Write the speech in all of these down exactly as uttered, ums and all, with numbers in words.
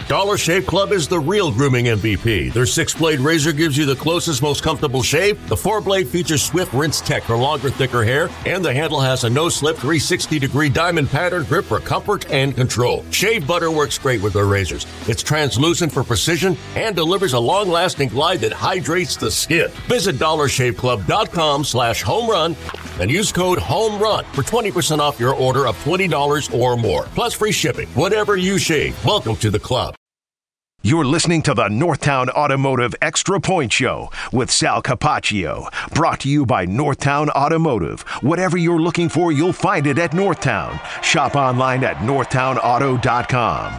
Dollar Shave Club is the real grooming M V P. Their six-blade razor gives you the closest, most comfortable shave. The four-blade features swift rinse tech for longer, thicker hair, and the handle has a no-slip three hundred sixty degree diamond pattern grip for comfort and control. Shave butter works great with their razors. It's translucent for precision and delivers a long-lasting glide that hydrates the skin. Visit dollar shave club dot com slash home run and use code HOMERUN for twenty percent off your order of twenty dollars or more, plus free shipping. Whatever you shave, welcome to the club. You're listening to the Northtown Automotive Extra Point Show with Sal Capaccio. Brought to you by Northtown Automotive. Whatever you're looking for, you'll find it at Northtown. Shop online at northtown auto dot com.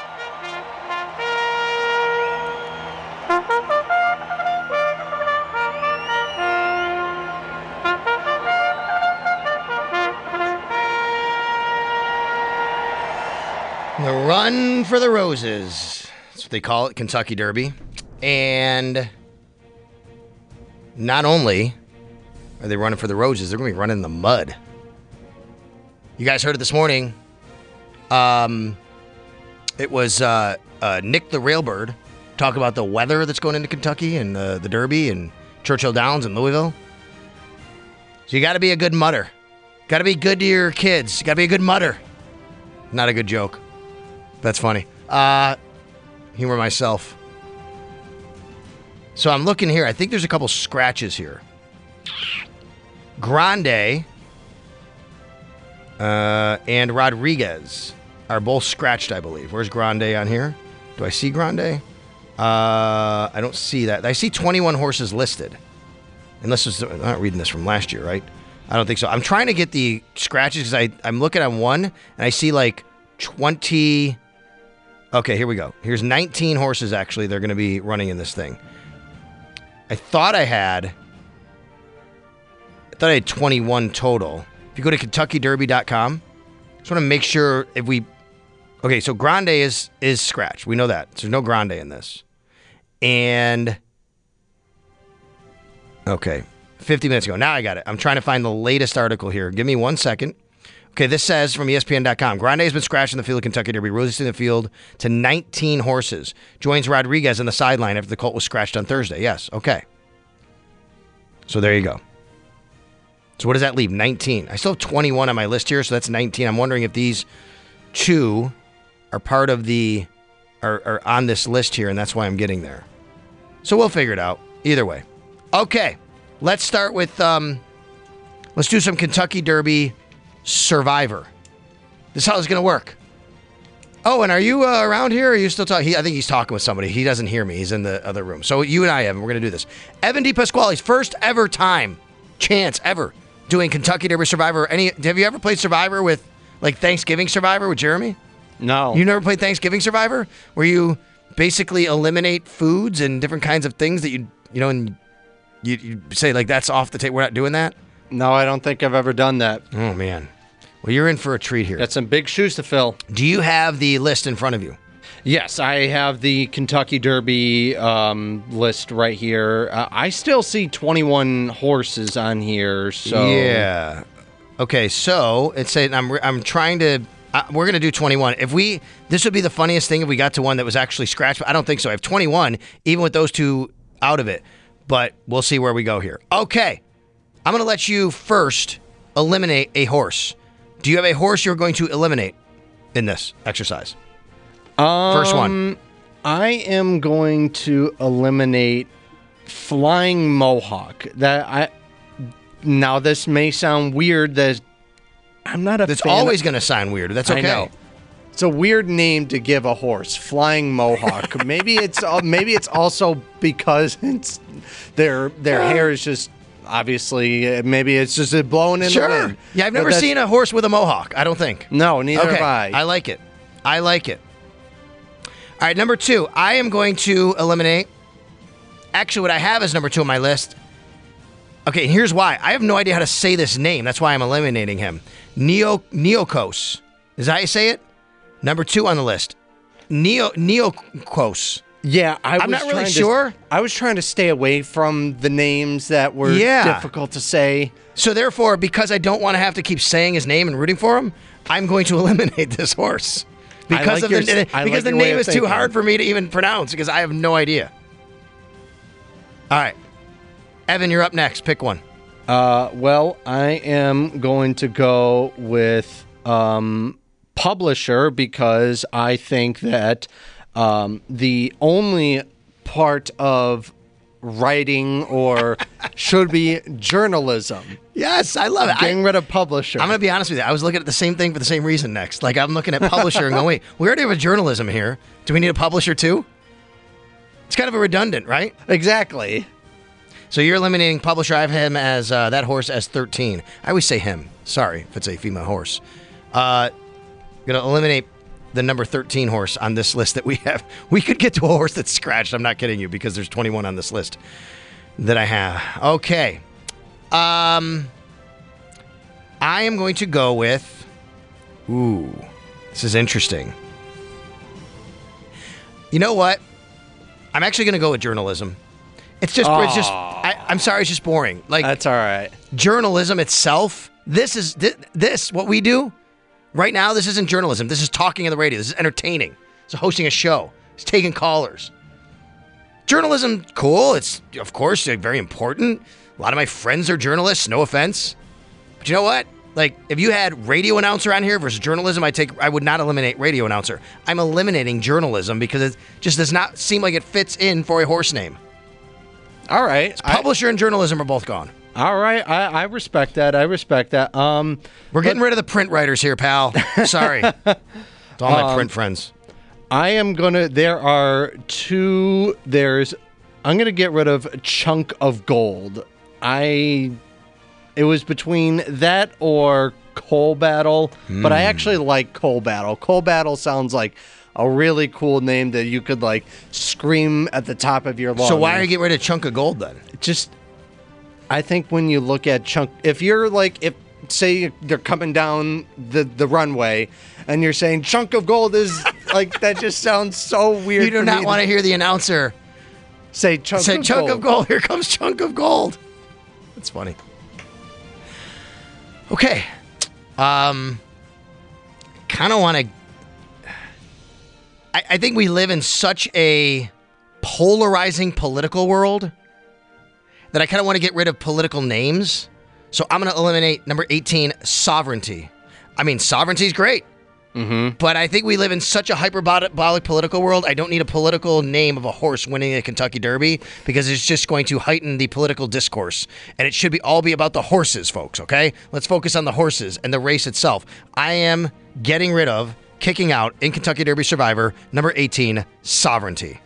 The Run for the Roses. That's what they call it, Kentucky Derby. And not only are they running for the roses, they're going to be running in the mud. You guys heard it this morning. Um, it was uh, uh, Nick the Railbird talk about the weather that's going into Kentucky and uh, the Derby and Churchill Downs and Louisville. So you got to be a good mudder. Got to be good to your kids. Got to be a good mudder. Not a good joke. That's funny. Uh, humor myself. So I'm looking here. I think there's a couple scratches here. Grande uh, and Rodriguez are both scratched, I believe. Where's Grande on here? Do I see Grande? Uh, I don't see that. I see twenty-one horses listed. Unless it's, I'm not reading this from last year, right? I don't think so. I'm trying to get the scratches because I'm looking at one and I see like twenty... Okay, here we go. Here's nineteen horses, actually, they're going to be running in this thing. I thought I had... I thought I had twenty-one total. If you go to Kentucky Derby dot com, just want to make sure if we... Okay, so Grande is is scratched. We know that. So there's no Grande in this. And... Okay, fifty minutes ago. Now I got it. I'm trying to find the latest article here. Give me one second. Okay, this says from E S P N dot com, Grande has been scratched in the field of Kentucky Derby, releasing the field to nineteen horses. Joins Rodriguez on the sideline after the colt was scratched on Thursday. Yes, okay. So there you go. So what does that leave? nineteen. I still have twenty-one on my list here, so that's nineteen. I'm wondering if these two are part of the, are, are on this list here, and that's why I'm getting there. So we'll figure it out. Either way. Okay, let's start with, um, let's do some Kentucky Derby Survivor. This is how it's going to work. Oh, and are you uh, around here? Or are you still talking? He, I think he's talking with somebody. He doesn't hear me. He's in the other room. So you and I, Evan, we're going to do this. Evan DePasquale's first ever time, chance ever, doing Kentucky Derby Survivor. Any? Have you ever played Survivor with, like, Thanksgiving Survivor with Jeremy? No. You never played Thanksgiving Survivor? Where you basically eliminate foods and different kinds of things that you, you know, and you, you say, like, that's off the table. We're not doing that? No, I don't think I've ever done that. Oh, man. Well, you're in for a treat here. Got some big shoes to fill. Do you have the list in front of you? Yes, I have the Kentucky Derby um, list right here. Uh, I still see twenty-one horses on here. So yeah. Okay, so it's saying I'm I'm trying to. Uh, we're gonna do twenty-one. If we, this would be the funniest thing if we got to one that was actually scratched. But I don't think so. I have twenty-one, even with those two out of it. But we'll see where we go here. Okay, I'm gonna let you first eliminate a horse. Do you have a horse you're going to eliminate in this exercise? Um, First one. I am going to eliminate Flying Mohawk. That I now this may sound weird. That I'm not a. That's fan always of, going to sound weird. That's okay. I know. It's a weird name to give a horse, Flying Mohawk. maybe it's maybe it's also because it's their their hair is just. Obviously, maybe it's just blowing in sure. the wind. Yeah, I've never seen a horse with a mohawk, I don't think. No, neither okay. have I. I like it. I like it. All right, number two. I am going to eliminate... Actually, what I have is number two on my list. Okay, here's why. I have no idea how to say this name. That's why I'm eliminating him. Neo Neokos. Is that how you say it? Number two on the list. Neo Neokos. Yeah, I I'm was not really to, sure. I was trying to stay away from the names that were yeah. difficult to say. So therefore, because I don't want to have to keep saying his name and rooting for him, I'm going to eliminate this horse. because like of your- the I because like the your way name of is too thinking. hard for me to even pronounce because I have no idea. All right, Evan, you're up next. Pick one. Uh, well, I am going to go with um, publisher because I think that um, the only part of writing or should be journalism. Yes, I love it. Getting I, rid of publisher. I'm going to be honest with you. I was looking at the same thing for the same reason next. Like, I'm looking at publisher and going, wait, we already have a journalism here. Do we need a publisher too? It's kind of a redundant, right? Exactly. So you're eliminating publisher. I have him as uh, that horse as thirteen. I always say him. Sorry if it's a female horse. Uh, going to eliminate the number thirteen horse on this list that we have. We could get to a horse that's scratched. I'm not kidding you because there's twenty-one on this list that I have. Okay. Um, I am going to go with, ooh, this is interesting. You know what? I'm actually going to go with journalism. It's just, it's just. I, I'm sorry, it's just boring. Like That's all right. journalism itself. This is this, this what we do right now. This isn't journalism. This is talking on the radio. This is entertaining. It's hosting a show. It's taking callers. Journalism, cool. It's of course very important. A lot of my friends are journalists. No offense, but you know what? Like, if you had radio announcer on here versus journalism, I take I would not eliminate radio announcer. I'm eliminating journalism because it just does not seem like it fits in for a horse name. All right. I- Publisher and journalism are both gone. all right. I, I respect that. I respect that. Um, We're getting rid of the print writers here, pal. Sorry. To all my Um, print friends. I am gonna. There are two. There's. I'm gonna get rid of Chunk of Gold. I. It was between that or Coal Battle, but I actually like Coal Battle. Coal Battle sounds like a really cool name that you could like scream at the top of your lungs. So why are you getting rid of Chunk of Gold then? Just, I think when you look at Chunk, if you're like, if say they're coming down the the runway, and you're saying Chunk of Gold is like that, just sounds so weird. You do for not me want to hear the announcer say Chunk say of Chunk Gold. of Gold. Here comes Chunk of Gold. That's funny. Okay. Um, kind of want to. I, I think we live in such a polarizing political world that I kind of want to get rid of political names. So I'm going to eliminate number eighteen, sovereignty. I mean, sovereignty is great. Mm-hmm. But I think we live in such a hyperbolic political world. I don't need a political name of a horse winning a Kentucky Derby because it's just going to heighten the political discourse. And it should be all be about the horses, folks, okay? Let's focus on the horses and the race itself. I am getting rid of, kicking out in Kentucky Derby Survivor, number eighteen, sovereignty.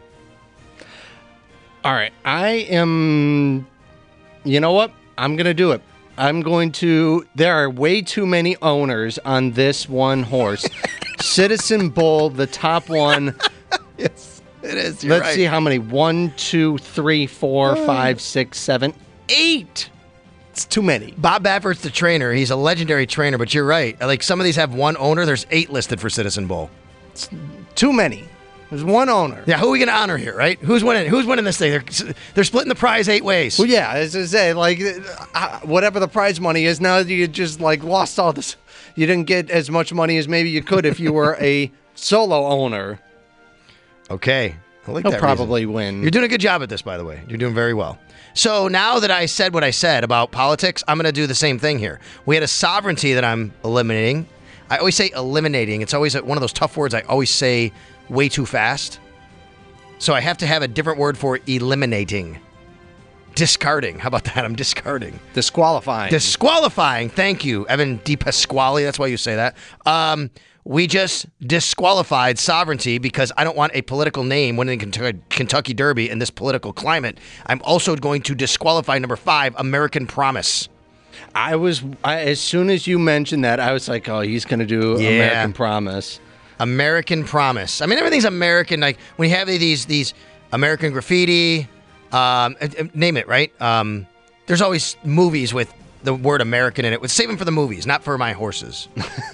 All right, I am. You know what? I'm gonna do it. I'm going to. There are way too many owners on this one horse. Citizen Bull, the top one. Yes, it is. You're Let's right. see how many. One, two, three, four, five, six, seven, eight. It's too many. Bob Baffert's the trainer. He's a legendary trainer, but you're right. Like, some of these have one owner. There's eight listed for Citizen Bull. Too many. There's one owner. Yeah, who are we going to honor here, right? Who's winning? Who's winning this thing? They're, they're splitting the prize eight ways. Well, yeah, as I say, like uh, whatever the prize money is, now you just like lost all this. You didn't get as much money as maybe you could if you were a solo owner. Okay. I like He'll that probably reason. win. You're doing a good job at this, by the way. You're doing very well. So now that I said what I said about politics, I'm going to do the same thing here. We had a sovereignty that I'm eliminating. I always say eliminating. It's always one of those tough words I always say way too fast. So I have to have a different word for eliminating. Discarding. How about that? I'm discarding. Disqualifying. Disqualifying. Thank you, Evan DePasquale. That's why you say that. Um, we just disqualified sovereignty because I don't want a political name winning the Kentucky Derby in this political climate. I'm also going to disqualify number five, American Promise. I was I, as soon as you mentioned that, I was like, oh, he's going to do Yeah. American Promise. American Promise. I mean, everything's American. Like, when you have these these American Graffiti, um, uh, uh, name it, right? Um, there's always movies with the word American in it. Save them for the movies, not for my horses.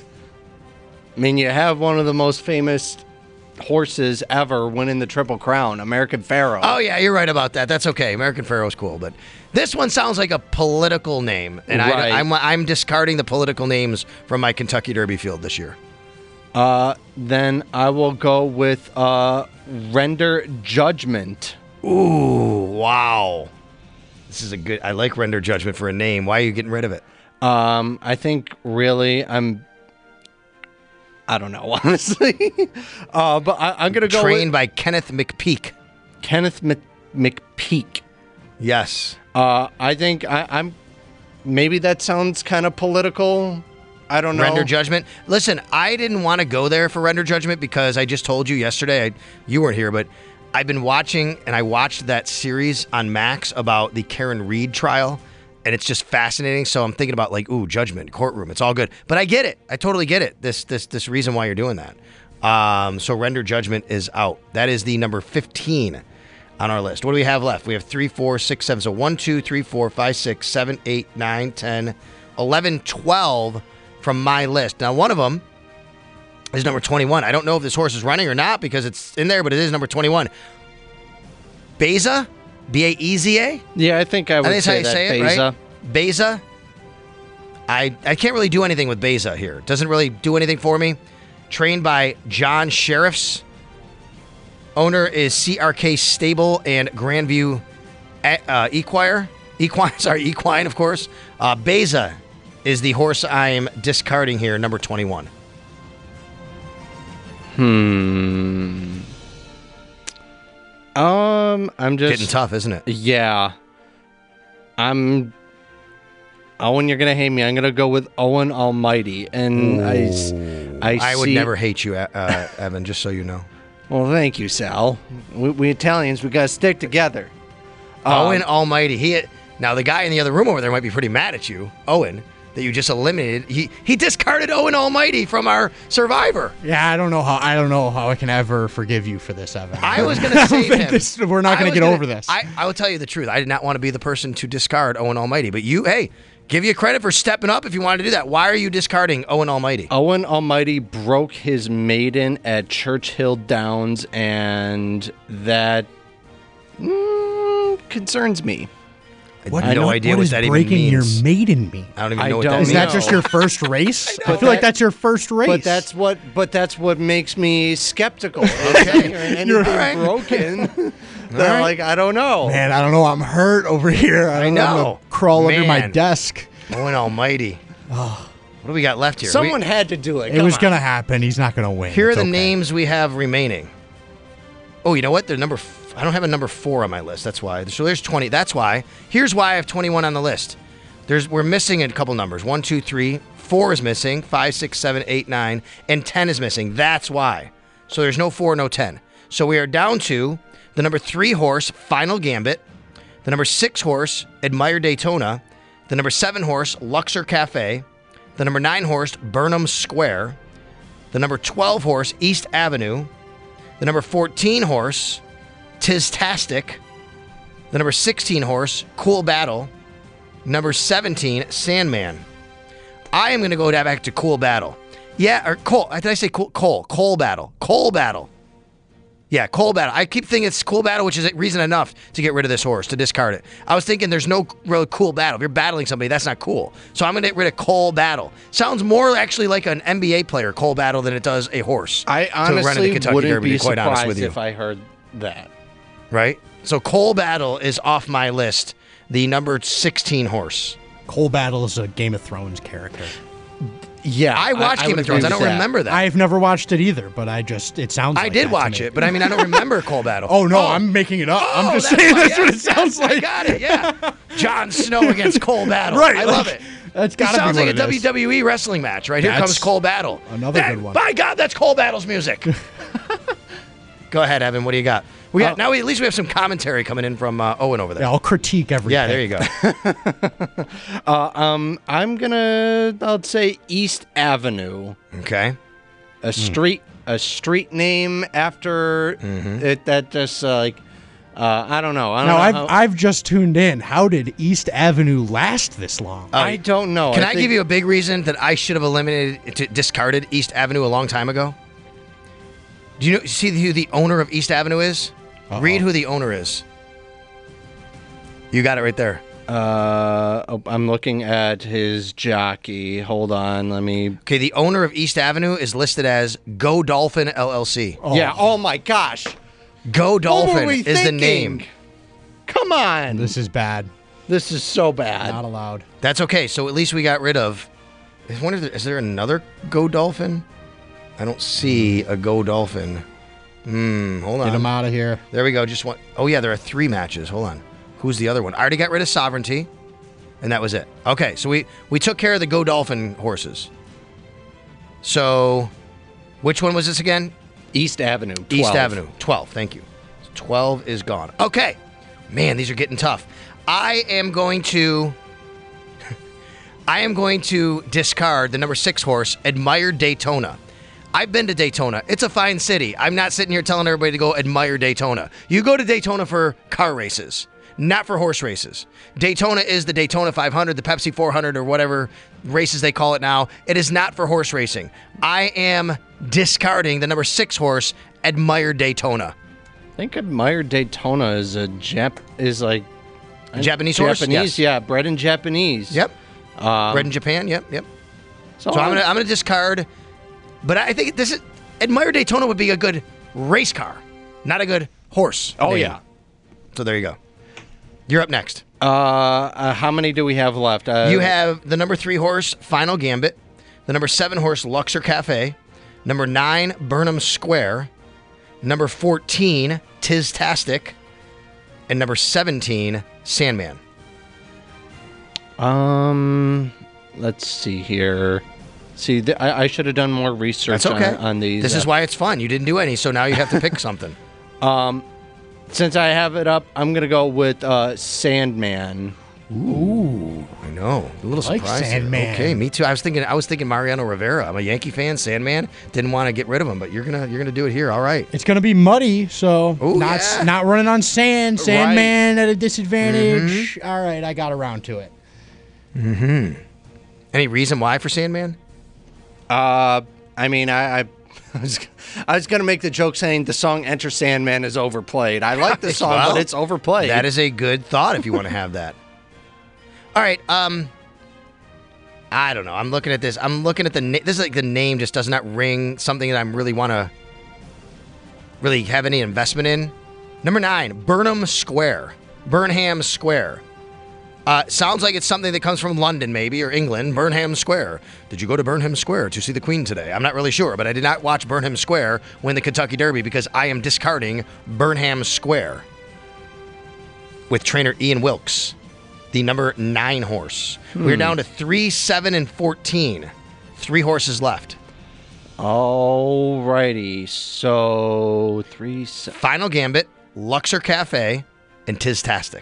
I mean, you have one of the most famous horses ever winning the Triple Crown, American Pharaoh. Oh, yeah, you're right about that. That's okay. American Pharaoh's cool, but this one sounds like a political name, and Right. I, I'm, I'm discarding the political names from my Kentucky Derby field this year. Uh, then I will go with uh, Render Judgment. Ooh, wow. This is a good... I like Render Judgment for a name. Why are you getting rid of it? Um, I think really I'm... I don't know, honestly. uh, but I, I'm going to go Trained with by Kenneth McPeak. Kenneth M- McPeak. Yes. Uh, I think I, I'm... Maybe that sounds kind of political. I don't know. Render Judgment. Listen, I didn't want to go there for Render Judgment because I just told you yesterday, I, you weren't here, but I've been watching, and I watched that series on Max about the Karen Reed trial, and it's just fascinating. So I'm thinking about like, ooh, Judgment, courtroom. It's all good. But I get it. I totally get it. This this this reason why you're doing that. Um, so Render Judgment is out. That is the number fifteen on our list. What do we have left? We have three, four, six, seven. So one, two, three, four, five, six, seven, eight, nine, ten, eleven, twelve from my list. Now, one of them is number twenty-one. I don't know if this horse is running or not because it's in there, but it is number twenty-one. Beza? B A E Z A? Yeah, I think I would I think that's how say you that. say it, Beza. right? Beza? I, I can't really do anything with Beza here. It doesn't really do anything for me. Trained by John Sheriffs. Owner is C R K Stable and Grandview uh, Equire. Equine, sorry, Equine, of course. Uh, Beza is the horse I'm discarding here, number twenty-one. Hmm. Um, I'm just Getting tough, isn't it? Yeah. I'm. Owen, you're gonna hate me. I'm gonna go with Owen Almighty, and I, I, I would see- never hate you, uh, Evan. Just so you know. Well, thank you, Sal. We, we Italians, we gotta stick together. Owen Almighty. He now the guy in the other room over there might be pretty mad at you, Owen, that you just eliminated. He he discarded Owen Almighty from our Survivor. Yeah, I don't know how I don't know how I can ever forgive you for this, Evan. I was going to save him. This- we're not I going was to get gonna- over this. I, I will tell you the truth. I did not want to be the person to discard Owen Almighty, but you, hey, give you credit for stepping up if you wanted to do that. Why are you discarding Owen Almighty? Owen Almighty broke his maiden at Churchill Downs, and that mm, concerns me. I have no what- idea what what is that even breaking means. your maiden mean? I don't even I know what don't that Is means. that know. just your first race? I, But feel like that- that's your first race. But that's what. But that's what makes me skeptical. Okay, anything You're right. broken. They're right. like, I don't know. Man, I don't know. I'm hurt over here. I, don't know. I'm gonna crawl under my Man. desk. Owen Almighty. What do we got left here? Someone We- had to do it. It Come was on. gonna happen. He's not gonna win. Here are It's the okay. names we have remaining. Oh, you know what? They're number. F- I don't have a number four on my list. That's why. So there's twenty. That's why. Here's why I have twenty-one on the list. There's we're missing a couple numbers. One, two, three, four is missing. Five, six, seven, eight, nine, and ten is missing. That's why. So there's no four, no ten. So we are down to the number three horse, Final Gambit. The number six horse, Admire Daytona. The number seven horse, Luxor Cafe. The number nine horse, Burnham Square. The number twelve horse, East Avenue. The number fourteen horse, Tistastic. The number sixteen horse, Cool Battle. Number seventeen, Sandman. I am going to go back to Cool Battle. Yeah, or Cole. Did I say Cool? Cole. Coal Battle. Coal Battle. Yeah, Coal Battle. I keep thinking it's Cool Battle, which is reason enough to get rid of this horse, to discard it. I was thinking there's no real cool battle. If you're battling somebody, that's not cool. So I'm going to get rid of Coal Battle. Sounds more actually like an N B A player, Coal Battle, than it does a horse. I to run in the honestly Kentucky wouldn't Derby, to be be quite honest surprised with you. if I heard that. Right? So Coal Battle is off my list. The number sixteen horse. Cole Battle is a Game of Thrones character. Yeah, I watched Game would of Thrones. I agree don't with that. remember that. I've never watched it either, but I just it sounds. I like did that to watch me. it, but I mean, I don't remember Coal Battle. Oh no, I'm making it up. I'm Oh, just that's saying why- that's what it yes, sounds yes, I like. got it. Yeah, Jon Snow against Coal Battle. Right, I like, love it. That's It gotta sounds be like what a it is. W W E wrestling match. Right here That's comes Coal Battle. another That- good one. By God, that's Coal Battle's music. Go ahead, Evan. What do you got? We got Uh, now. We, at least we have some commentary coming in from uh, Owen over there. Yeah, I'll critique everything. Yeah, there you go. Uh, um, I'm gonna. I'll say East Avenue, Okay. a street, a street name after Mm-hmm. it. That just uh, like, uh, I don't know. I don't Now know. I've how- I've just tuned in. How did East Avenue last this long? I don't know. Can I, think- give you a big reason that I should have eliminated, t- discarded East Avenue a long time ago? Do you know, see who the owner of East Avenue is? Uh-oh. Read who the owner is. You got it right there. Uh, oh, I'm looking at his jockey. Hold on, let me. Okay, the owner of East Avenue is listed as Go Dolphin L L C. Oh. Yeah. Oh my gosh. Go Dolphin What were we is the thinking? name. Come on. This is bad. This is so bad. Not allowed. That's okay. So at least we got rid of. I wonder if there, is there another Go Dolphin? I don't see a Go Dolphin. Hmm. Hold on. Get him out of here. There we go. Just one. Oh yeah, there are three matches. Hold on. Who's the other one? I already got rid of Sovereignty, and that was it. Okay, so we we took care of the Go Dolphin horses. So, which one was this again? East Avenue. twelve. East Avenue. twelve. Thank you. twelve is gone. Okay. Man, these are getting tough. I am going to I am going to discard the number six horse, Admire Daytona. I've been to Daytona. It's a fine city. I'm not sitting here telling everybody to go admire Daytona. You go to Daytona for car races, not for horse races. Daytona is the Daytona five hundred, the Pepsi four hundred, or whatever races they call it now. It is not for horse racing. I am discarding the number six horse, Admire Daytona. I think Admire Daytona is a Jap is like A Japanese horse? Japanese, Yes. yeah, bred in Japanese. Yep. Um, Bred in Japan. Yep. Yep. so So I'm gonna I'm gonna discard, but I think this is Admire Daytona would be a good race car, not a good horse. Oh name. yeah. So there you go. You're up next. Uh, uh, how many do we have left? Uh, You have the number three horse, Final Gambit, the number seven horse, Luxor Cafe, number nine, Burnham Square, number fourteen, Tiztastic, and number seventeen, Sandman. Um, let's see here. See, th- I, I should have done more research That's okay. on, on these. This is Uh, why it's fun. You didn't do any, so now you have to pick something. Since I have it up, I'm gonna go with uh, Sandman. Ooh, I know. A little I like surprised. here. Sandman. Okay, me too. I was thinking. I was thinking Mariano Rivera. I'm a Yankee fan. Sandman. Didn't want to get rid of him, but you're gonna you're gonna do it here. All right. It's gonna be muddy, so Ooh, not yeah. not running on sand. Sandman at a disadvantage. All right, I got around to it. Any reason why for Sandman? Uh, I mean, I, I, I was, I was gonna make the joke saying the song "Enter Sandman" is overplayed. I like the song, Well, but it's overplayed. That is a good thought if you want to have that. All right. Um, I don't know. I'm looking at this. I'm looking at the. Na- this is like the name just does not ring something that I really want to really have any investment in. Number nine, Burnham Square, Burnham Square. Uh, sounds like it's something that comes from London, maybe, or England. Burnham Square. Did you go to Burnham Square to see the Queen today? I'm not really sure, but I did not watch Burnham Square win the Kentucky Derby because I am discarding Burnham Square with trainer Ian Wilkes, the number nine horse. We're down to three, seven, and fourteen. Three horses left. Alrighty, so three. Se- Final Gambit, Luxor Cafe, and Tiztastic.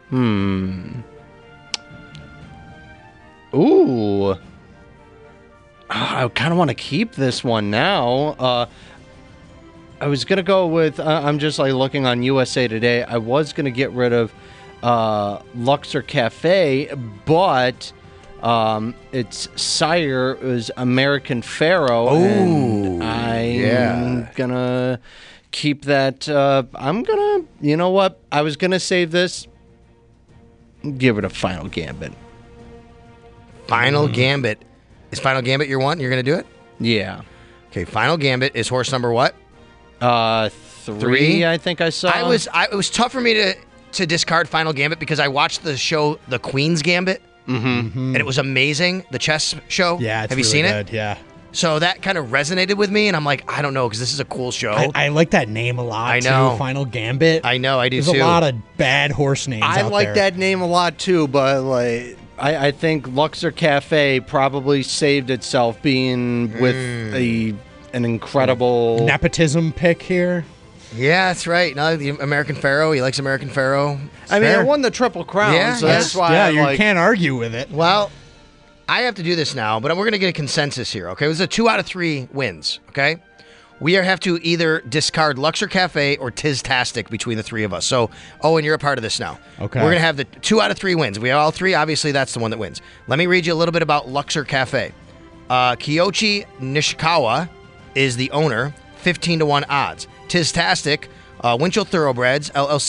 Ooh. Ah, I kind of want to keep this one now. Uh, I was going to go with, uh, I'm just like looking on U S A Today. I was going to get rid of uh, Luxor Cafe, but um, its sire is American Pharaoh. and Ooh, I'm yeah. going to keep that. Uh, I'm going to, you know what? I was going to save this. Give it a Final Gambit. Final Gambit. Is Final Gambit your one? You're going to do it? Yeah. Okay, Final Gambit is horse number what? Uh, three, Three? I think I saw. I was. I, it was tough for me to to discard Final Gambit because I watched the show The Queen's Gambit, mm-hmm. and it was amazing. The chess show. Yeah, it's have you really seen good. it? Yeah. So that kind of resonated with me, and I'm like, I don't know, because this is a cool show. I, I like that name a lot. I know. Too, Final Gambit. I know, I do There's too. a lot of bad horse names. I out like there. that name a lot too, but like I, I think Luxor Cafe probably saved itself being with a an incredible. nepotism pick here. Yeah, that's right. No, the American Pharaoh. He likes American Pharaoh. It's I mean, fair. it won the Triple Crown, Yeah, so yes. that's why. yeah, I you like, can't argue with it. Well, I have to do this now, but we're going to get a consensus here, okay? It was a two out of three wins, okay? We are- have to either discard Luxor Cafe or Tiztastic between the three of us. So, Owen, you're a part of this now. Okay. We're going to have the two out of three wins. We have all three. Obviously, that's the one that wins. Let me read you a little bit about Luxor Cafe. Uh, Kiyoshi Nishikawa is the owner, fifteen to one odds. Tiztastic, uh, Winchell Thoroughbreds, L L C,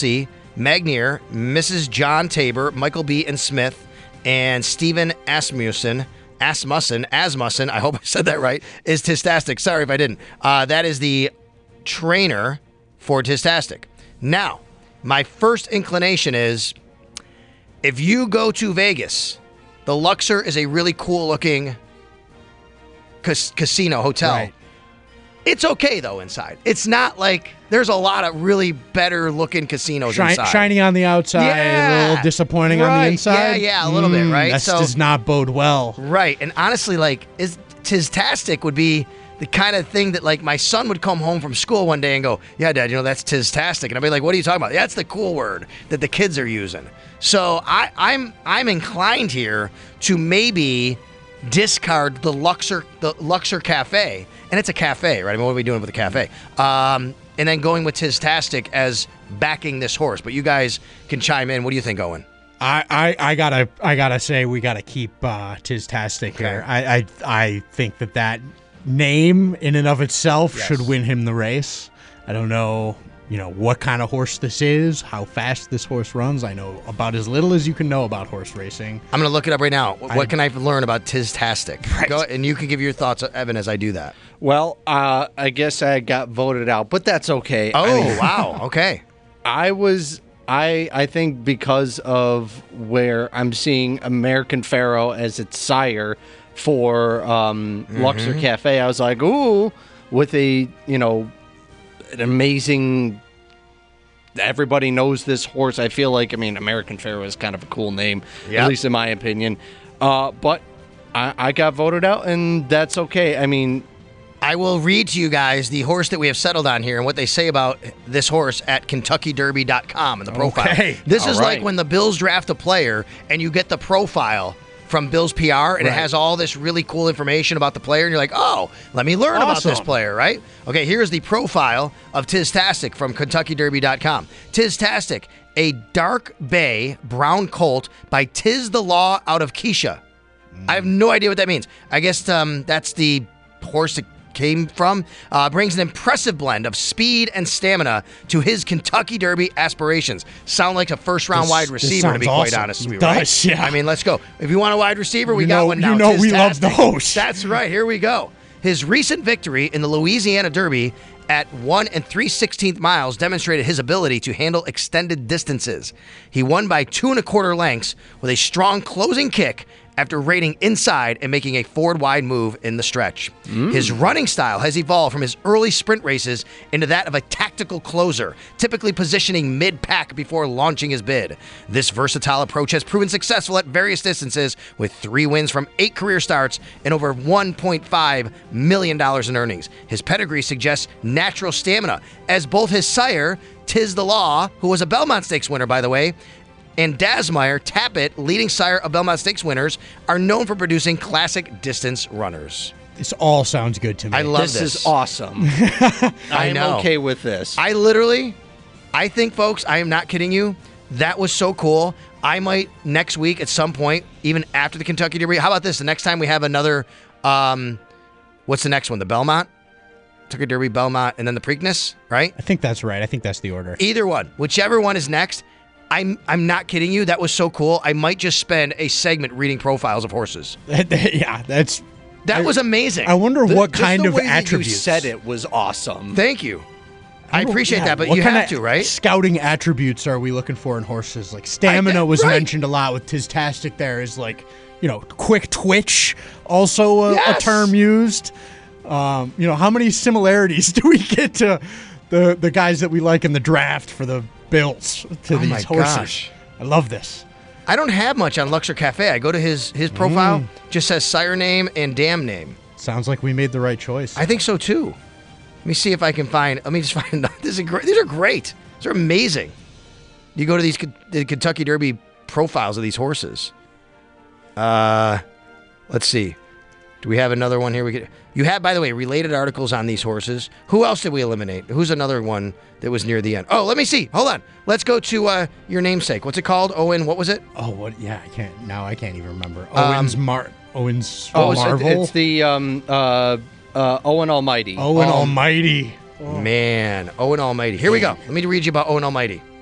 Magnier, Missus John Tabor, Michael B. and Smith, and Stephen Asmussen. Asmussen, Asmussen, I hope I said that right, is Tistastic. Sorry if I didn't. Uh, that is the trainer for Tistastic. Now, my first inclination is if you go to Vegas, the Luxor is a really cool-looking cas- casino hotel. Right. It's okay, though, inside. It's not like there's a lot of really better-looking casinos Shi- inside. shiny on the outside, Yeah. a little disappointing on Right. the inside. Yeah, yeah, a little bit, Mm, right? That So- does not bode well. Right. And honestly, like, is Tistastic would be the kind of thing that, like, my son would come home from school one day and go, yeah, Dad, you know, that's Tistastic. And I'd be like, what are you talking about? Yeah, that's the cool word that the kids are using. So I, I'm I'm inclined here to maybe discard the Luxor the Luxor Cafe. And it's a cafe, right? I mean, what are we doing with the cafe? Um, and then going with Tistastic as backing this horse. But you guys can chime in. What do you think, Owen? I, I, I gotta I gotta say we gotta keep uh, Tistastic here. I, I I think that that name in and of itself Yes. should win him the race. I don't know, you know, what kind of horse this is, how fast this horse runs. I know about as little as you can know about horse racing. I'm going to look it up right now. What I- can I learn about Tistastic? Go, and you can give your thoughts, Evan, as I do that. Well, uh, I guess I got voted out, but that's okay. Oh, I mean, wow. Okay. I was I I think because of where I'm seeing American Pharaoh as its sire for um, Luxor Cafe, I was like, ooh, with a you know an amazing. Everybody knows this horse. I feel like I mean American Pharaoh is kind of a cool name, Yep. at least in my opinion. Uh, but I, I got voted out, and that's okay. I mean. I will read to you guys the horse that we have settled on here and what they say about this horse at Kentucky Derby dot com in the profile. Okay. This All is right. like when the Bills draft a player and you get the profile from Bills P R and it Right. has all this really cool information about the player and you're like, oh, let me learn about this Awesome. player, right? Okay, here's the profile of Tistastic from Kentucky Derby dot com. Tistastic, a dark bay brown colt by Tiz the Law out of Keisha. I have no idea what that means. I guess um, that's the horse that came from. Uh, brings an impressive blend of speed and stamina to his Kentucky Derby aspirations. Sound like a first-round This- wide this receiver, to be sounds quite awesome. honest with you, It right? does, yeah. I mean, let's go. If you want a wide receiver, we You got know- one you now. know we love the Tistastic. host. That's right. Here we go. His recent victory in the Louisiana Derby at one and three sixteenth miles demonstrated his ability to handle extended distances. He won by two and a quarter lengths with a strong closing kick after raiding inside and making a forward-wide move in the stretch. His running style has evolved from his early sprint races into that of a tactical closer, typically positioning mid-pack before launching his bid. This versatile approach has proven successful at various distances, with three wins from eight career starts and over one point five million dollars in earnings. His pedigree suggests natural stamina, as both his sire, Tiz the Law, who was a Belmont Stakes winner, by the way, and Dasmeyer, Tappet, leading sire of Belmont Stakes winners, are known for producing classic distance runners. This all sounds good to me. I love This, this. is awesome. I am know. okay with this. I literally, I think, folks, I am not kidding you. That was so cool. I might next week at some point, even after the Kentucky Derby. How about this? The next time we have another, um, what's the next one? The Belmont? Kentucky Derby, Belmont, and then the Preakness, right? I think that's right. I think that's the order. Either one, whichever one is next. I'm I'm not kidding you. That was so cool. I might just spend a segment reading profiles of horses. Yeah, that's. That I- was amazing. I wonder The- what just kind the of way that attributes. you said it was awesome. Thank you. I wonder- appreciate yeah, that, but what you kind have of to, right? Scouting attributes are we looking for in horses? Like stamina I- was right. mentioned a lot with Tistastic. There is like, you know, quick twitch, also a, Yes. a term used. Um, you know, how many similarities do we get to the the guys that we like in the draft for the Bills to Oh these my horses? gosh. I love this. I don't have much on Luxor Cafe. I go to his his profile, just says sire name and dam name. Sounds like we made the right choice. I think so too. Let me see if I can find. Let me just find. This is great. These are great. These are amazing. You go to these Ken- the Kentucky Derby profiles of these horses. Uh, let's see. Do we have another one here? We could. You have, by the way, related articles on these horses. Who else did we eliminate? Who's another one that was near the end? Oh, let me see. Hold on. Let's go to uh, your namesake. What's it called? Owen. What was it? oh, what? Yeah, I can't now. I can't even remember. Um, Owens Mar. Owens Oh, it's, Marvel. it's the um, uh, uh, Owen Almighty. Owen um, Almighty. Man, Owen Almighty. Here we go. Let me read you about Owen Almighty.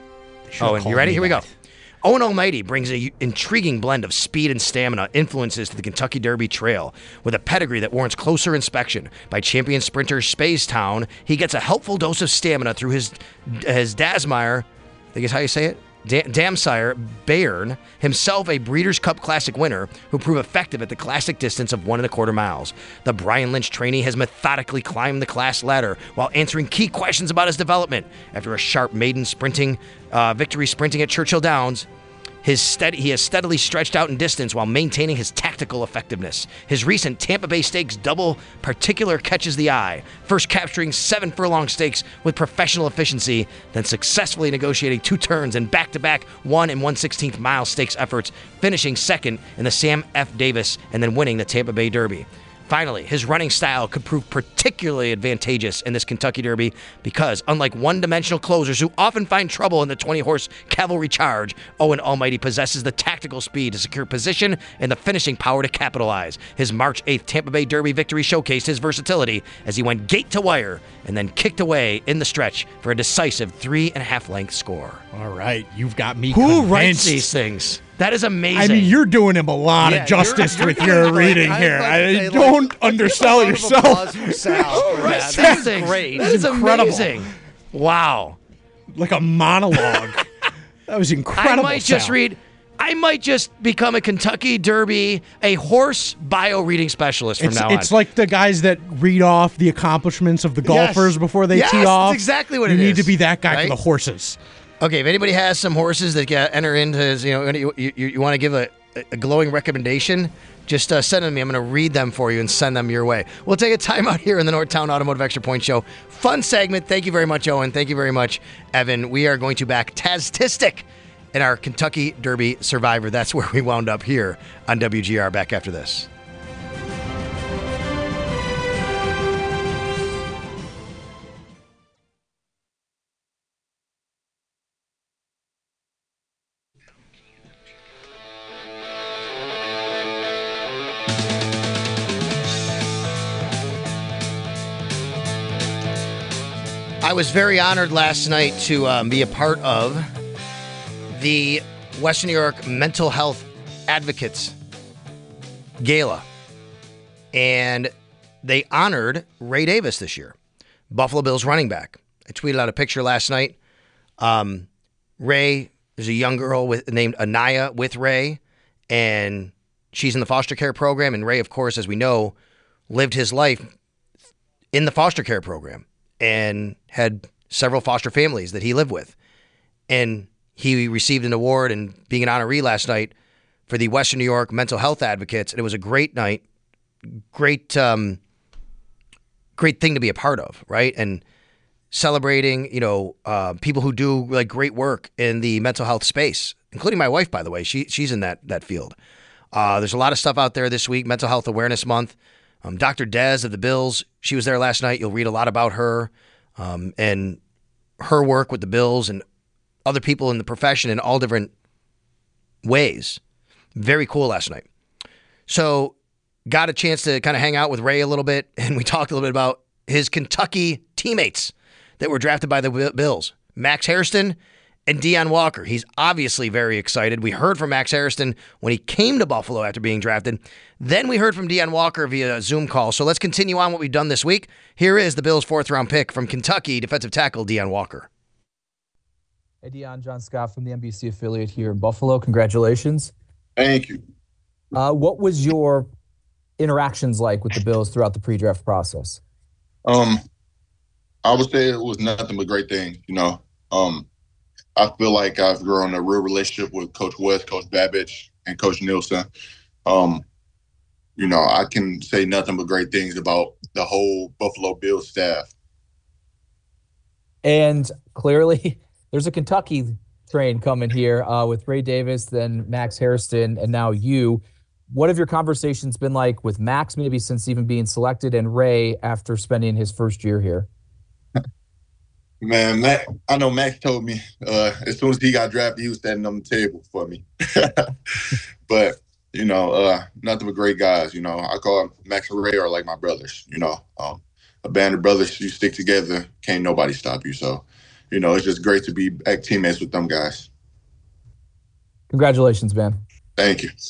Oh, and you ready? Here we go. Owen Almighty brings an intriguing blend of speed and stamina influences to the Kentucky Derby Trail. With a pedigree that warrants closer inspection by champion sprinter Spacetown, he gets a helpful dose of stamina through his his Dasmire, I think is how you say it, Da- Damsire Bayern, himself a Breeders' Cup Classic winner who proved effective at the classic distance of one and a quarter miles. The Brian Lynch trainee has methodically climbed the class ladder while answering key questions about his development. After a sharp maiden sprinting uh, victory sprinting at Churchill Downs, His steady, he has steadily stretched out in distance while maintaining his tactical effectiveness. His recent Tampa Bay Stakes double particular catches the eye, first capturing seven furlong stakes with professional efficiency, then successfully negotiating two turns and back-to-back one and one sixteenth mile stakes efforts, finishing second in the Sam F. Davis and then winning the Tampa Bay Derby. Finally, his running style could prove particularly advantageous in this Kentucky Derby because, unlike one-dimensional closers who often find trouble in the twenty-horse cavalry charge, Owen Almighty possesses the tactical speed to secure position and the finishing power to capitalize. His March eighth Tampa Bay Derby victory showcased his versatility as he went gate to wire and then kicked away in the stretch for a decisive three and a half length score. All right, you've got me Who convinced. writes these things? That is amazing. I mean, you're doing him a lot Yeah, of justice you're- with you're your doing, like, reading I'd here. like to I say, like, don't a undersell round of applause yourself. for Sal for that. These That's things. great. That is incredible. amazing. Wow. Like a monologue. That was I incredible. might just Sal. read. I might just become a Kentucky Derby, a horse bio reading specialist from It's, now it's on. like the guys that read off the accomplishments of the golfers before they Yes, tee that's off. exactly what you it need is, to be that guy right? for the horses. Okay, if anybody has some horses that get, enter into his, you know, you, you, you want to give a, a glowing recommendation, just uh, send them to me. I'm going to read them for you and send them your way. We'll take a time out here in the Northtown Automotive Extra Point Show. Fun segment. Thank you very much, Owen. Thank you very much, Evan. We are going to back Taztistic in our Kentucky Derby Survivor. That's where we wound up here on W G R. Back after this. I was very honored last night to um, be a part of the Western New York Mental Health Advocates Gala. And they honored Ray Davis this year, Buffalo Bills running back. I tweeted out a picture last night. Um, Ray, there's a young girl with, named Anaya with Ray, and she's in the foster care program. And Ray, of course, as we know, lived his life in the foster care program and had several foster families that he lived with. And he received an award and being an honoree last night for the Western New York Mental Health Advocates. And it was a great night, great, um, great thing to be a part of, right? And celebrating, you know, uh, people who do like great work in the mental health space, including my wife, by the way. She she's in that that field. Uh, there's a lot of stuff out there this week, Mental Health Awareness Month. Um, Doctor Dez of the Bills, she was there last night. You'll read a lot about her um, and her work with the Bills and other people in the profession in all different ways. Very cool last night. So got a chance to kind of hang out with Ray a little bit, and we talked a little bit about his Kentucky teammates that were drafted by the Bills, Max Hairston and Deion Walker. He's obviously very excited. We heard from Max Hairston when he came to Buffalo after being drafted. Then we heard from Deion Walker via a Zoom call. So let's continue on what we've done this week. Here is the Bills' fourth-round pick from Kentucky, defensive tackle Deion Walker. Hey, Deion, John Scott from the N B C affiliate here in Buffalo. Congratulations. Thank you. Uh, what was your interactions like with the Bills throughout the pre-draft process? Um, I would say it was nothing but great things. You know, um, I feel like I've grown a real relationship with Coach West, Coach Babbage, and Coach Nielsen. Um, you know, I can say nothing but great things about the whole Buffalo Bills staff. And clearly, there's a Kentucky train coming here uh, with Ray Davis, then Max Hairston, and now you. What have your conversations been like with Max, maybe since even being selected, and Ray after spending his first year here? Man, Max, I know Max told me uh, as soon as he got drafted, he was standing on the table for me. But, you know, uh, nothing but great guys. You know, I call Max and Ray are like my brothers. You know, um, a band of brothers, you stick together, can't nobody stop you. So, you know, it's just great to be back teammates with them guys. Congratulations, man. Thank you.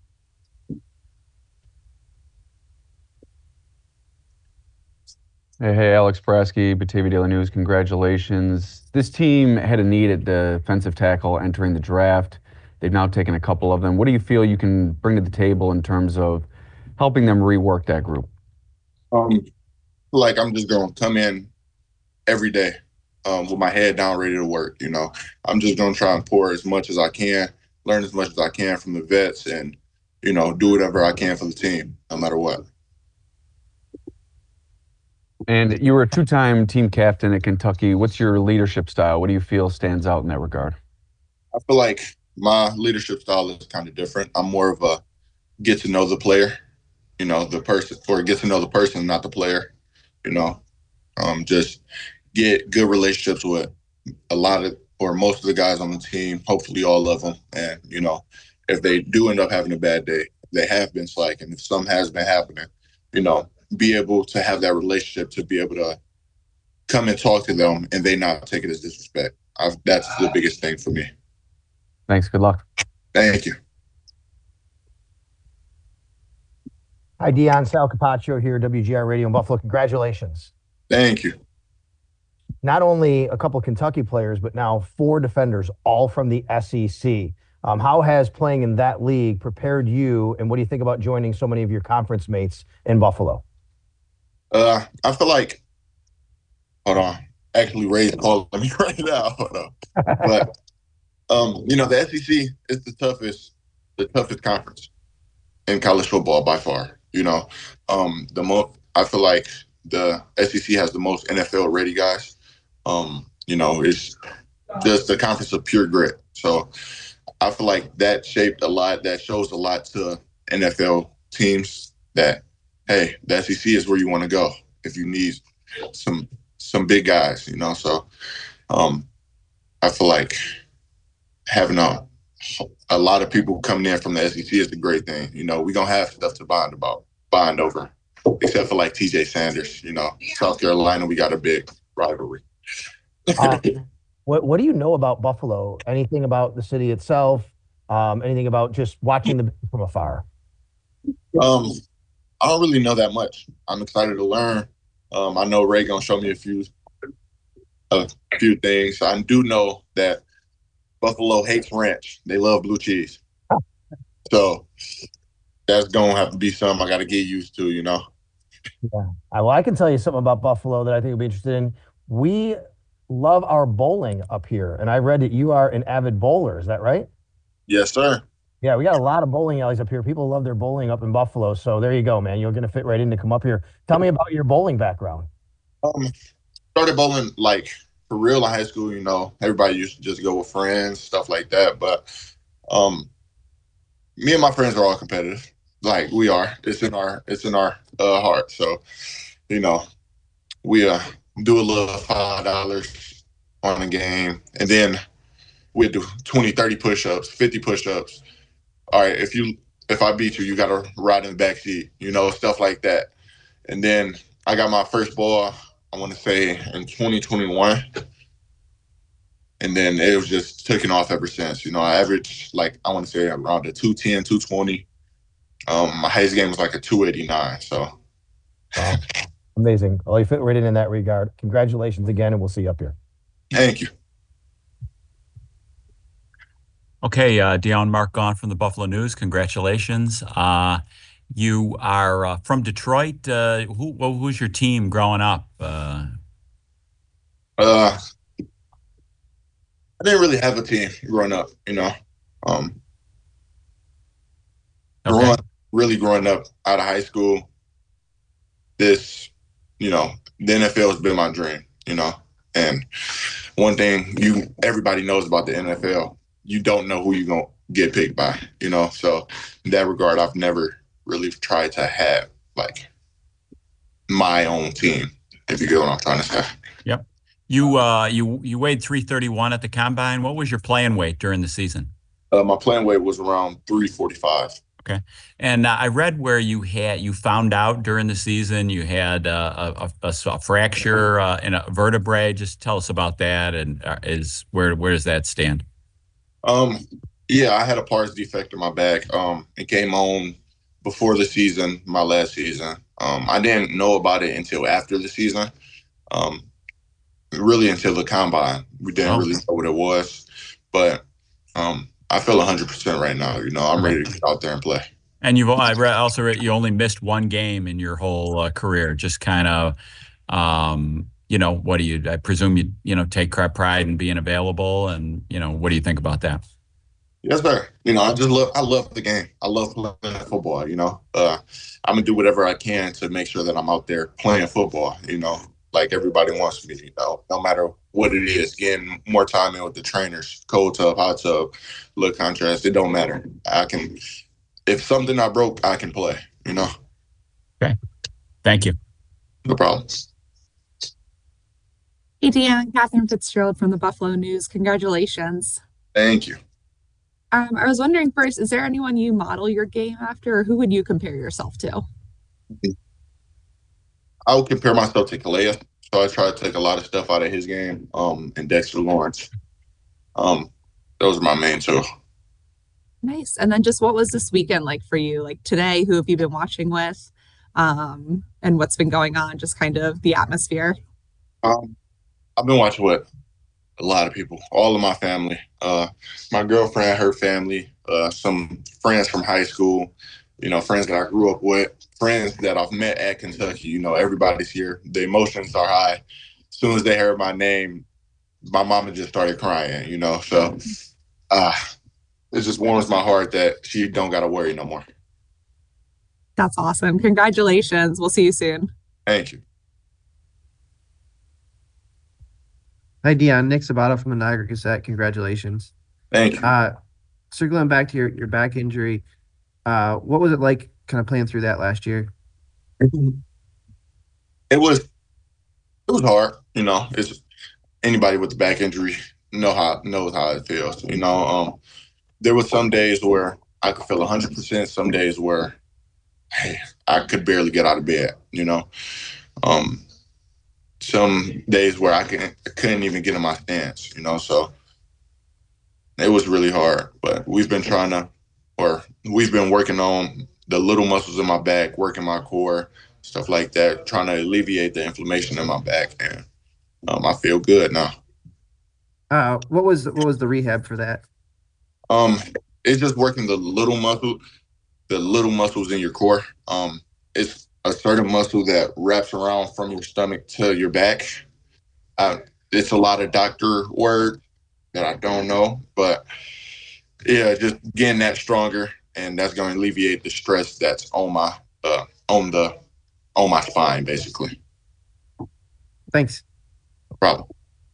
Hey, hey, Alex Praski, Batavia Daily News. Congratulations. This team had a need at defensive tackle entering the draft. They've now taken a couple of them. What do you feel you can bring to the table in terms of helping them rework that group? Um, like I'm just going to come in every day um, with my head down, ready to work. You know, I'm just going to try and pour as much as I can, learn as much as I can from the vets, and, you know, do whatever I can for the team, no matter what. And you were a two-time team captain at Kentucky. What's your leadership style? What do you feel stands out in that regard? I feel like my leadership style is kind of different. I'm more of a get to know the player, you know, the person, or get to know the person, not the player, you know. Um, just get good relationships with a lot of, or most of the guys on the team, hopefully all of them. And, you know, if they do end up having a bad day, they have been slacking. If some has been happening, you know, be able to have that relationship to be able to come and talk to them and they not take it as disrespect. I've, that's the biggest thing for me. Thanks. Good luck. Thank you. Hi, Dion. Sal Capaccio here, W G R Radio in Buffalo. Congratulations. Thank you. Not only a couple Kentucky players, but now four defenders, all from the S E C. Um, how has playing in that league prepared you, and what do you think about joining so many of your conference mates in Buffalo? Uh, I feel like, hold on, actually Ray's calling me right now. Hold on. But, um, you know, the S E C is the toughest, the toughest conference in college football by far. You know, um, the most, I feel like the S E C has the most N F L ready guys. Um, you know, it's just the conference of pure grit. So I feel like that shaped a lot, that shows a lot to N F L teams that, hey, the S E C is where you want to go if you need some some big guys, you know. So um, I feel like having a a lot of people coming in from the S E C is a great thing. You know, we're gonna have stuff to bond about, bond over, except for like T J Sanders, you know. South Carolina, we got a big rivalry. uh, what what do you know about Buffalo? Anything about the city itself? Um, anything about just watching the from afar? Um I don't really know that much. I'm excited to learn. Um, I know Ray gonna show me a few, a few things. I do know that Buffalo hates ranch. They love blue cheese. So that's gonna have to be something I got to get used to, you know. Yeah. I, well, I can tell you something about Buffalo that I think you'll be interested in. We love our bowling up here, and I read that you are an avid bowler. Is that right? Yes, sir. Yeah, we got a lot of bowling alleys up here. People love their bowling up in Buffalo. So there you go, man. You're going to fit right in to come up here. Tell me about your bowling background. Um, started bowling like for real in high school. You know, everybody used to just go with friends, stuff like that. But um, me and my friends are all competitive. Like we are. It's in our it's in our uh, heart. So, you know, we uh, do a little five dollars on a game, and then we do twenty, thirty push-ups, fifty push-ups. All right, if you if I beat you, you got to ride in the back seat, you know, stuff like that. And then I got my first ball, I want to say, in twenty twenty-one. And then it was just taking off ever since. You know, I averaged, like, I want to say around a two ten, two twenty. Um, my highest game was like a two eighty-nine, so. Wow. Amazing. Well, you fit right in in that regard. Congratulations again, and we'll see you up here. Thank you. Okay, uh, Dion Mark Gaunt from the Buffalo News. Congratulations. Uh, you are uh, from Detroit. Uh, who, who was your team growing up? Uh, uh, I didn't really have a team growing up, you know. Um, okay. growing, really growing up out of high school, this, you know, the N F L has been my dream, you know. And one thing you everybody knows about the N F L, you don't know who you're going to get picked by, you know? So in that regard, I've never really tried to have, like, my own team, if you get what I'm trying to say. Yep. You uh, you you weighed three thirty-one at the Combine. What was your playing weight during the season? Uh, my playing weight was around three forty-five. Okay. And uh, I read where you had you found out during the season you had uh, a, a, a fracture uh, in a vertebrae. Just tell us about that, and uh, is where where does that stand? Um, yeah, I had a parts defect in my back. Um, it came on before the season, my last season. Um, I didn't know about it until after the season. Um, really until the combine, we didn't Oh. really know what it was. But um, I feel one hundred percent right now. You know, I'm ready to get out there and play. And you've I read also read you only missed one game in your whole uh, career. Just kind of, um, you know, what do you? I presume you you know take pride in being available, and you know, what do you think about that? Yes, sir. You know, I just love I love the game. I love playing football. You know, uh, I'm gonna do whatever I can to make sure that I'm out there playing football. You know, like everybody wants me. You know, no matter what it is, getting more time in with the trainers, cold tub, hot tub, look contrast. It don't matter. I can. If something I broke, I can play, you know? Okay. Thank you. No problem. Hey, Dan, Catherine Fitzgerald from the Buffalo News. Congratulations. Thank you. Um, I was wondering first, is there anyone you model your game after, or who would you compare yourself to? I would compare myself to Calais. So I try to take a lot of stuff out of his game, um, and Dexter Lawrence. Um, those are my main two. Nice. And then just what was this weekend like for you? Like today, who have you been watching with? Um, and what's been going on? Just kind of the atmosphere. Um, I've been watching with a lot of people, all of my family, uh, my girlfriend, her family, uh, some friends from high school, you know, friends that I grew up with, friends that I've met at Kentucky. You know, everybody's here. The emotions are high. As soon as they heard my name, my mama just started crying, you know, so uh, it just warms my heart that she don't got to worry no more. That's awesome. Congratulations. We'll see you soon. Thank you. Hi, Dion. Nick Sabato from the Niagara Gazette. Congratulations. Thank you. Uh, circling back to your, your back injury, uh, what was it like kind of playing through that last year? It was it was hard, you know. It's anybody with the back injury know how knows how it feels. You know, um, there were some days where I could feel one hundred percent, some days where hey, I could barely get out of bed, you know. Um, some days where I, can, I couldn't even get in my stance, you know. So it was really hard, but we've been trying to, or we've been working on the little muscles in my back, working my core, stuff like that, trying to alleviate the inflammation in my back, and um, I feel good now. Uh, what was what was the rehab for that? Um, it's just working the little muscle, the little muscles in your core. Um, it's a certain muscle that wraps around from your stomach to your back. Uh, it's a lot of doctor word that I don't know, but yeah, just getting that stronger, and that's going to alleviate the stress that's on my uh, on the on my spine, basically. Thanks. No problem.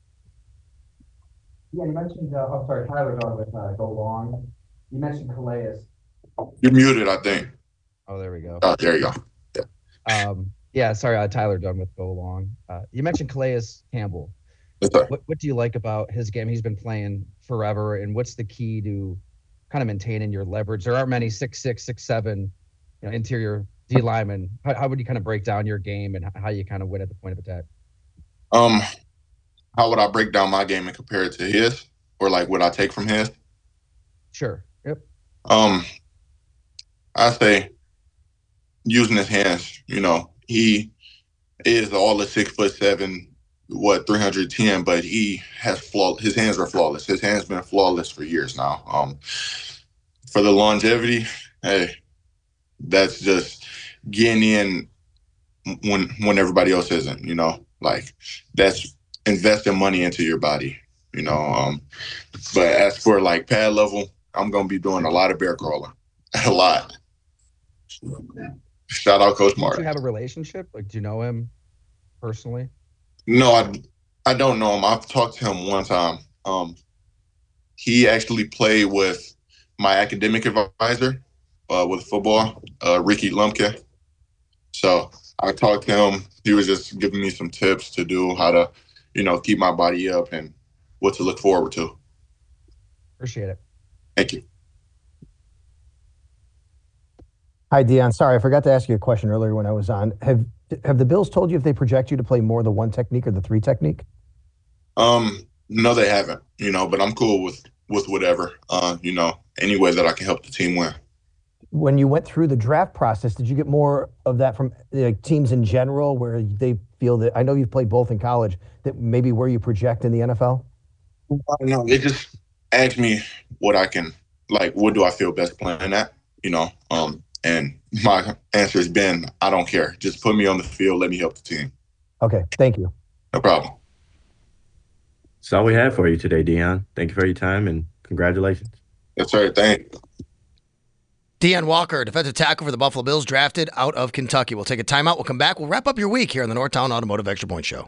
Yeah, you mentioned. Uh, oh, sorry, Tyler going with uh, Go Long. You mentioned Calais. You're muted, I think. Oh, there we go. Oh, there you go. Yeah. Um, yeah, sorry, uh, Tyler Dunn with Go Long. Uh, you mentioned Calais Campbell. Yes, sir. What What do you like about his game? He's been playing forever, and what's the key to kind of maintaining your leverage? There aren't many six six, six seven, you know, interior D linemen. How, how would you kind of break down your game and how you kind of win at the point of attack? Um, how would I break down my game and compare it to his, or like what I take from his? Sure. Yep. Um, I say using his hands. You know, he is all the six foot seven, what three hundred ten, but he has flaw. His hands are flawless. His hands been flawless for years now. Um, for the longevity, hey, that's just getting in when when everybody else isn't. You know, like that's investing money into your body. You know, um, but as for like pad level, I'm gonna be doing a lot of bear crawling, a lot. Shout out Coach Martin. Do you have a relationship? Like, do you know him personally? No, I, I don't know him. I've talked to him one time. Um, he actually played with my academic advisor uh, with football, uh, Ricky Lumpke. So I talked to him. He was just giving me some tips to do, how to, you know, keep my body up and what to look forward to. Appreciate it. Thank you. Hi, Dion. Sorry, I forgot to ask you a question earlier when I was on. Have Have the Bills told you if they project you to play more the one technique or the three technique? Um, no, they haven't. You know, but I'm cool with with whatever. Uh, you know, any way that I can help the team win. When you went through the draft process, did you get more of that from like, teams in general, where they feel that? I know you've played both in college. That maybe where you project in the N F L. No, they just asked me what I can like. What do I feel best playing at? You know, um, and my answer has been, I don't care. Just put me on the field. Let me help the team. Okay, thank you. No problem. That's all we have for you today, Dion. Thank you for your time and congratulations. That's right. Thank you. Deon Walker, defensive tackle for the Buffalo Bills, drafted out of Kentucky. We'll take a timeout. We'll come back. We'll wrap up your week here on the Northtown Automotive Extra Point Show.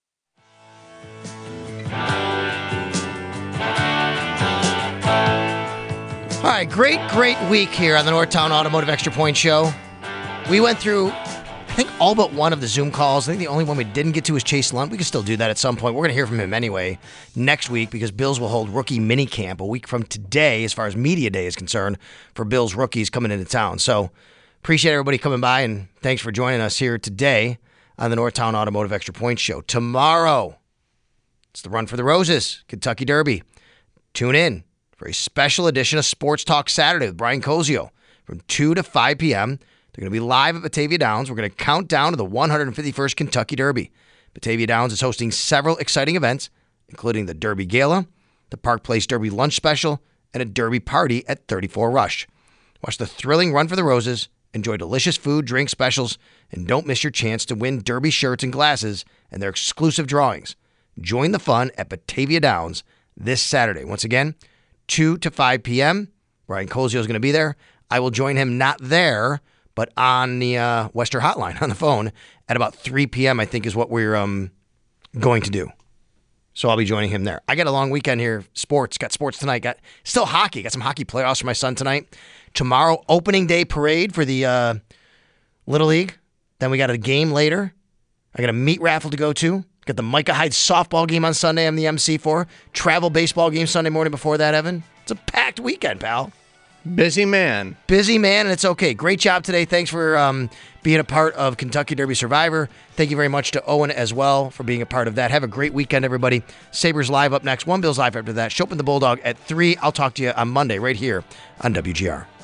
All right, great, great week here on the Northtown Automotive Extra Point Show. We went through, I think, all but one of the Zoom calls. I think the only one we didn't get to was Chase Lunt. We can still do that at some point. We're going to hear from him anyway next week because Bills will hold rookie minicamp a week from today as far as media day is concerned for Bills rookies coming into town. So appreciate everybody coming by, and thanks for joining us here today on the Northtown Automotive Extra Point Show. Tomorrow, it's the Run for the Roses, Kentucky Derby. Tune in for a special edition of Sports Talk Saturday with Brian Cozio from two to five p.m. They're going to be live at Batavia Downs. We're going to count down to the one hundred fifty-first Kentucky Derby. Batavia Downs is hosting several exciting events, including the Derby Gala, the Park Place Derby Lunch Special, and a Derby Party at thirty-four Rush. Watch the thrilling Run for the Roses, enjoy delicious food, drink specials, and don't miss your chance to win Derby shirts and glasses and their exclusive drawings. Join the fun at Batavia Downs this Saturday. Once again, two to five p.m. Brian Cozio is going to be there. I will join him not there, but on the uh, Western Hotline on the phone at about three p.m. I think is what we're um, going to do. So I'll be joining him there. I got a long weekend here. Sports. Got sports tonight. Got still hockey. Got some hockey playoffs for my son tonight. Tomorrow, opening day parade for the uh, Little League. Then we got a game later. I got a meat raffle to go to. Got the Micah Hyde softball game on Sunday I'm the M C for. Travel baseball game Sunday morning before that, Evan. It's a packed weekend, pal. Busy man. Busy man, and it's okay. Great job today. Thanks for um, being a part of Kentucky Derby Survivor. Thank you very much to Owen as well for being a part of that. Have a great weekend, everybody. Sabres Live up next. One Bills Live after that. Chopin the Bulldog at three. I'll talk to you on Monday right here on W G R.